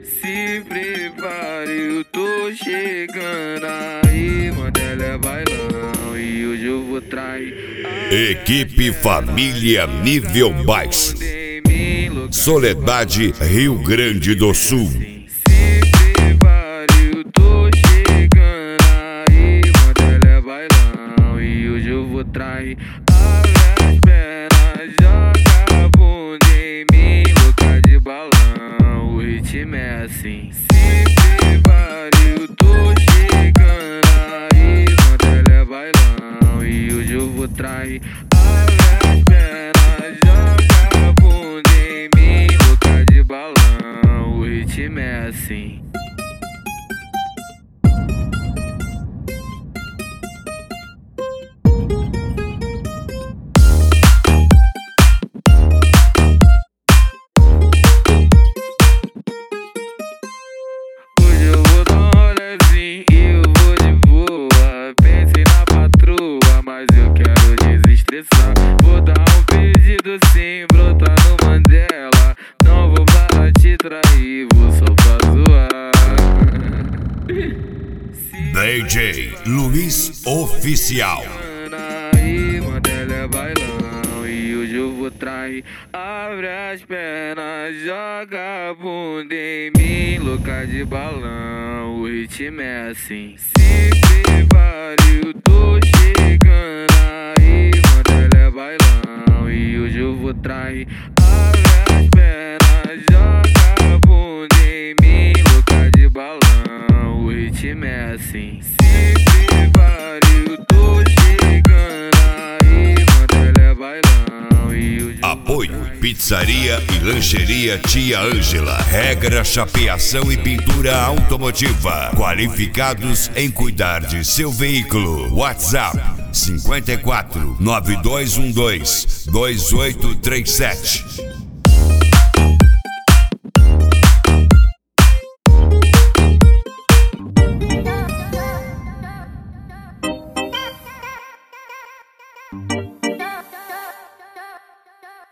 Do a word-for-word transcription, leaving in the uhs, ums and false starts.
Se prepare, eu tô chegando aí, Mandela é bailão e hoje eu vou trair. Equipe Família Nível Baixo, Soledade, Rio Grande do Sul. Se prepare, eu tô chegando aí, Mandela é bailão e hoje eu vou trair. Abre as pernas, joga a bunda em mim, louca de balão, o ritmo é assim. Se prepare, eu tô chegando aí, Mandela é bailão e hoje eu vou trair. Abre as pernas, joga a bunda em mim, louca de balão, o ritmo é assim. Hoje eu vou dar um rolezinho e eu vou de boa. Pensei na patroa, mas eu quero desestressar. Vou dar um pedido sim, brotar no Mandela. Não vou para te trair, vou só pra zoar. D J Luiz Oficial. Aí, Mandela é bailão e hoje eu vou trair. Abre as pernas, joga a bunda em mim, louca de balão, o ritmo é assim. Se prepare, eu tô chegando aí, Mandela é bailão e hoje eu vou trair. Abre as pernas, joga a bunda em mim, louca de balão, o ritmo é assim. Se prepare, eu tô chegando aí, Mandela é bailão e hoje Apoio Pizzaria e Lancheria Tia Ângela. Regra, chapeação e pintura automotiva. Qualificados em cuidar de seu veículo. WhatsApp cinco quatro nove dois um dois dois oito três sete.